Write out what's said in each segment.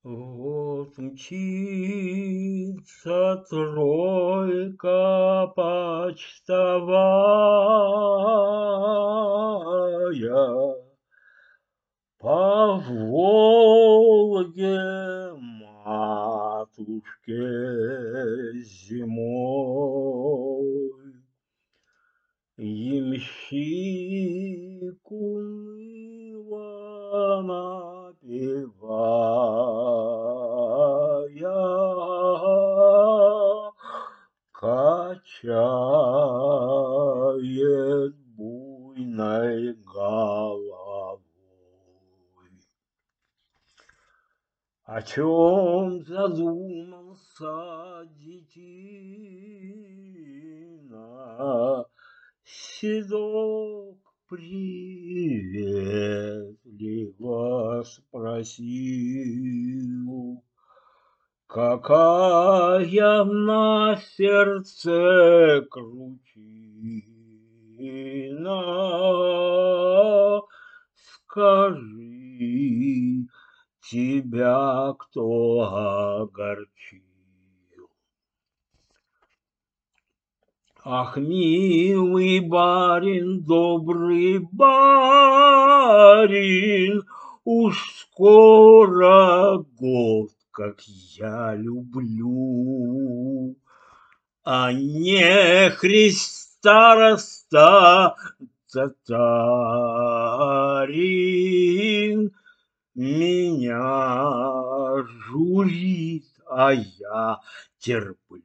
Вот мчится тройка почтовая по Волге матушке зимой. Ямщик уныло напевая, качает буйной головой. О чем задумался детина, седок приветливо спросил: какая на сердце кручина, скажи, тебя кто огорчил? Ах, милый барин, добрый барин, уж скоро год, как я люблю, а не староста татарин меня журит, а я терплю.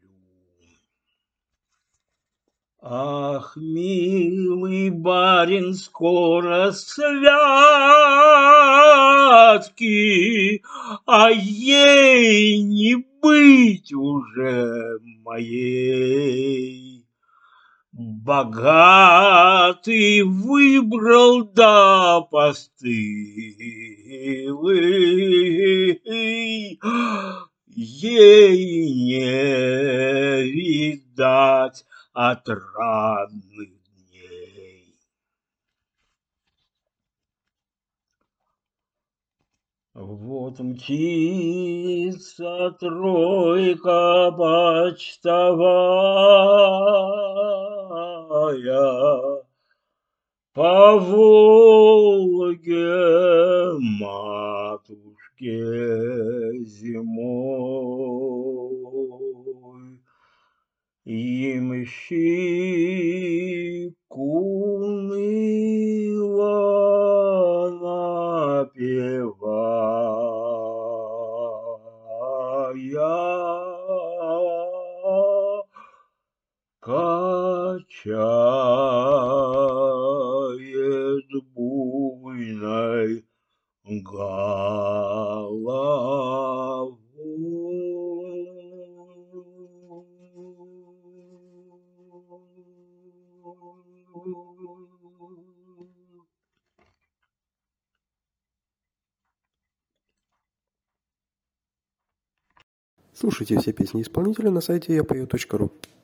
Ах, милый барин, скоро святки, а ей не быть уже моей. Богатый выбрал, да постылый, ей не видать отрадных дней. Вот мчится тройка почтовая по Волге матушке зимой. Ямщик уныло напевая, качает буйной головой. Слушайте все песни исполнителя на сайте yapою.ru.